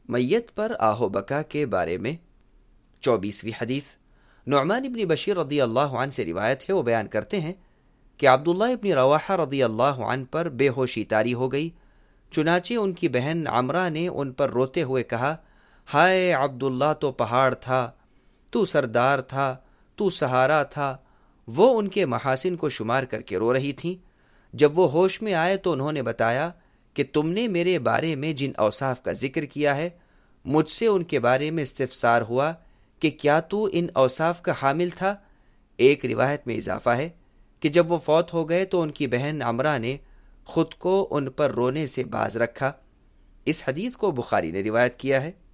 मैयत पर आहो बका के बारे में 24वीं हदीस। नुअमान इब्न बशीर रदियल्लाहु अन्हु से रिवायत है, वो बयान करते हैं कि अब्दुल्लाह इब्न रवाहा रदियल्लाहु अन्हु पर बेहोशी तारी हो गई। चुनाचे उनकी बहन अमरा ने उन पर रोते हुए कहा, हाय अब्दुल्लाह तो पहाड़ था, तू सरदार था, तू सहारा था। वो उनके महासिन को शुमार करके रो रही थीं। जब वो होश में आए तो उन्होंने बताया कि तुमने मेरे बारे में जिन औसाफ का जिक्र किया है, मुझसे उनके बारे में इस्तिफसार हुआ कि क्या तू इन औसाफ का हामिल था। एक रिवायत में इजाफा है कि जब वो फौत हो गए तो उनकी बहन अमरा ने खुद को उन पर रोने से बाज रखा। इस हदीस को बुखारी ने रिवायत किया है।